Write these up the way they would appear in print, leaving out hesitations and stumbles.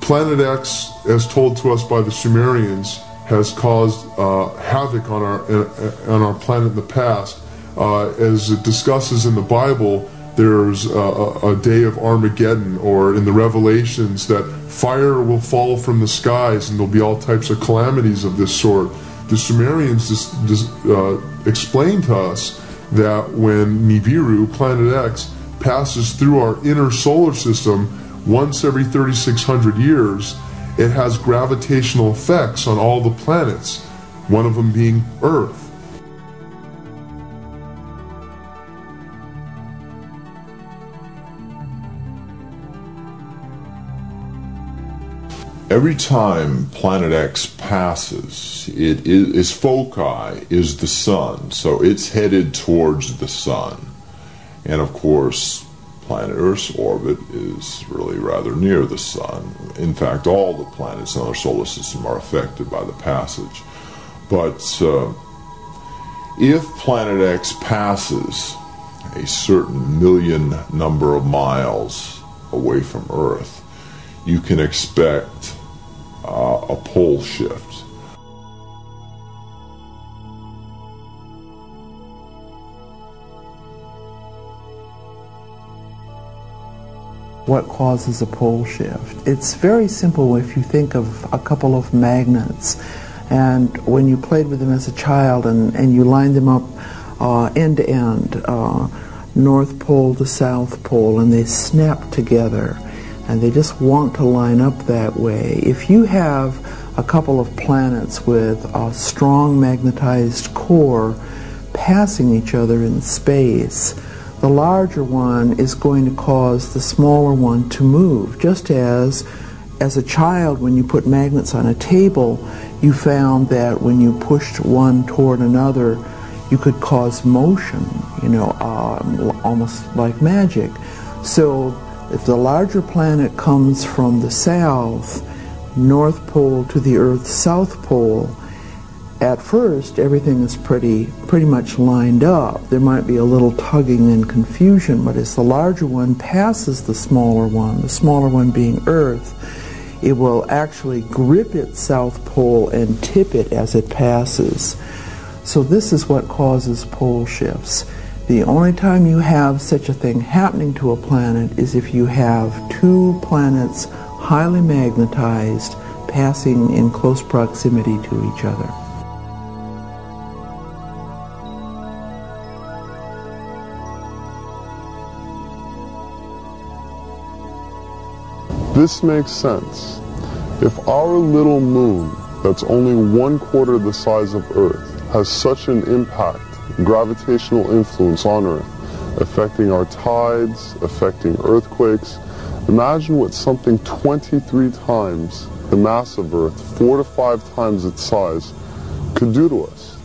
Planet X, as told to us by the Sumerians, has caused havoc on our planet in the past. As it discusses in the Bible, there's a day of Armageddon, or in the Revelations that fire will fall from the skies and there'll be all types of calamities of this sort. The Sumerians explain to us that when Nibiru, Planet X, passes through our inner solar system once every 3,600 years, it has gravitational effects on all the planets, one of them being Earth. Every time Planet X passes, its foci is the sun, so it's headed towards the sun. And of course, planet Earth's orbit is really rather near the sun. In fact, all the planets in our solar system are affected by the passage. But if Planet X passes a certain million number of miles away from Earth, you can expect a pole shift. What causes a pole shift? It's very simple if you think of a couple of magnets, and when you played with them as a child and you lined them up end to end, North Pole to South Pole, and they snap together, and they just want to line up that way. If you have a couple of planets with a strong magnetized core passing each other in space, the larger one is going to cause the smaller one to move. Just as a child, when you put magnets on a table, you found that when you pushed one toward another, you could cause motion, almost like magic. So if the larger planet comes from the south, North Pole to the Earth's South Pole, at first everything is pretty much lined up. There might be a little tugging and confusion, but as the larger one passes the smaller one being Earth, it will actually grip its south pole and tip it as it passes. So this is what causes pole shifts. The only time you have such a thing happening to a planet is if you have two planets highly magnetized passing in close proximity to each other. This makes sense. If our little moon, that's only 1/4 the size of Earth, has such an impact, gravitational influence on Earth, affecting our tides, affecting earthquakes, imagine what something 23 times the mass of Earth, 4 to 5 times its size, could do to us.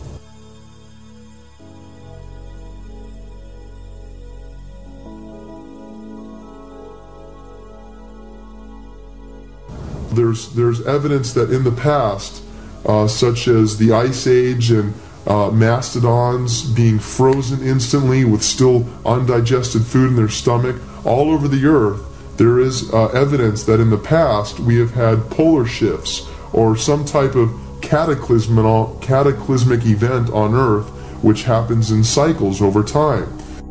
There's evidence that in the past, such as the Ice Age and mastodons being frozen instantly with still undigested food in their stomach, all over the Earth, there is evidence that in the past we have had polar shifts or some type of cataclysmic event on Earth which happens in cycles over time.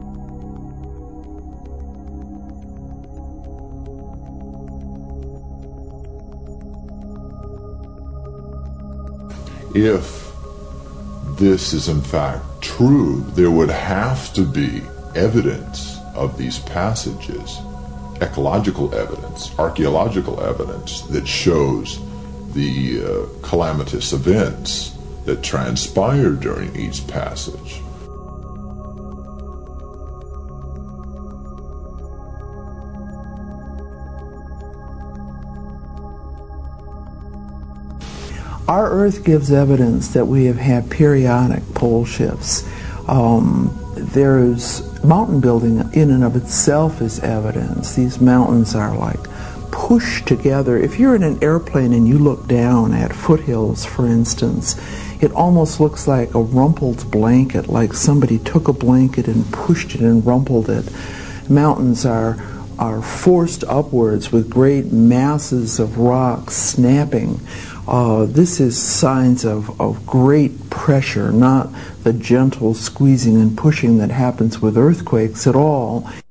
If this is in fact true, there would have to be evidence of these passages, ecological evidence, archaeological evidence that shows the calamitous events that transpired during each passage. Our Earth gives evidence that we have had periodic pole shifts. There's mountain building in and of itself is evidence. These mountains are like pushed together. If you're in an airplane and you look down at foothills, for instance, it almost looks like a rumpled blanket, like somebody took a blanket and pushed it and rumpled it. Mountains are are forced upwards with great masses of rocks snapping. This is signs of great pressure, not the gentle squeezing and pushing that happens with earthquakes at all.